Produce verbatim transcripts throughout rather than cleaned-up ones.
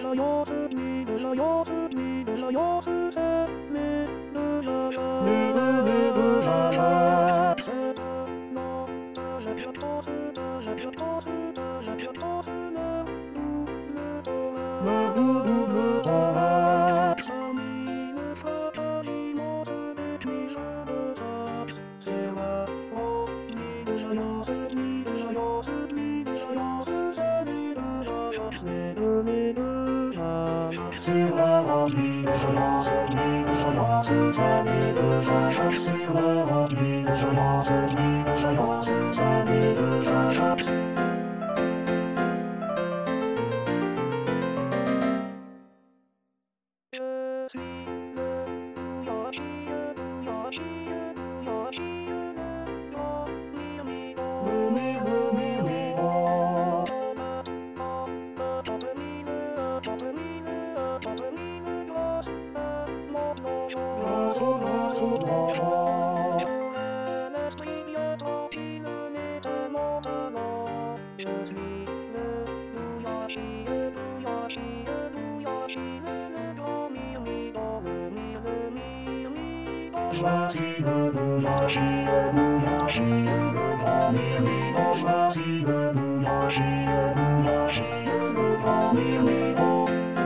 了又是你的了又是你的了又是谁你的了你的你的啥呀？是的我的了这都是的了这都是的了这都是了了的了了了的生命的说的寂寞是被你了的啥？是了我你的了又是你的了又是你的了又是谁你的啥呀？是的你的啥呀？是了我你的了又是你的了又是谁你的啥呀？是了我你的了又是你的了又是谁你的啥呀？La si la lu la si la lu la si la la mi mi do la si la lu la si la lu la si la la mi mi do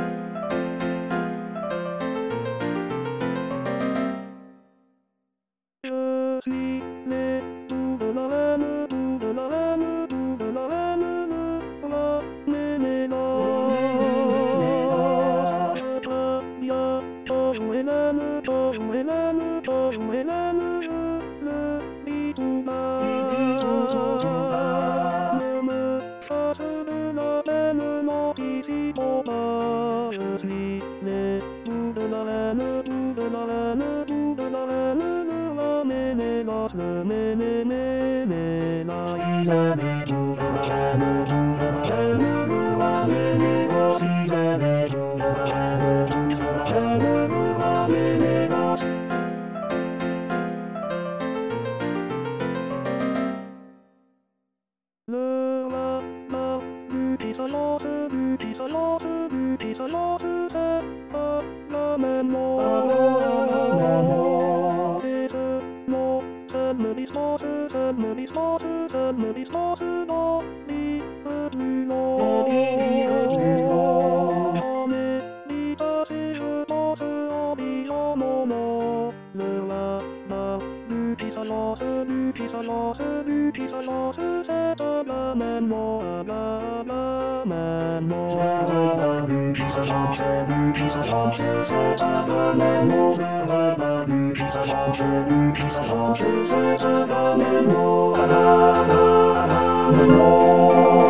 si le du de la la ne du de la la ne du de la la ne ne la ne ne la sa sa ta ya ta we la ne ta we la ne ta we la ne le di tu ba ne me fa se de la la ne la ti si po ba si le du de la la ne du de la la ne du de la la ne ne la me ne la se me me me me la i se me du de la la ne du de la la ne ne la me me la si se me du de la la ne du de la la ne ne la me me la si le la la du ti sa la se du ti sa la se du ti sa la se se la la me mo la me mo et se mo se me dis mo se se me dis mo se se me dis mo se do di e du lo di di e du lo la me di ta si je mo se o di so mo mo le la la du ti sa la se du ti sa la se du ti sa la se se ta la me mo la la me mo la du ti sa la se du ti sa la se se ta la me mo la du ti sa la se du ti sa la se se ta la me mo la la la me mo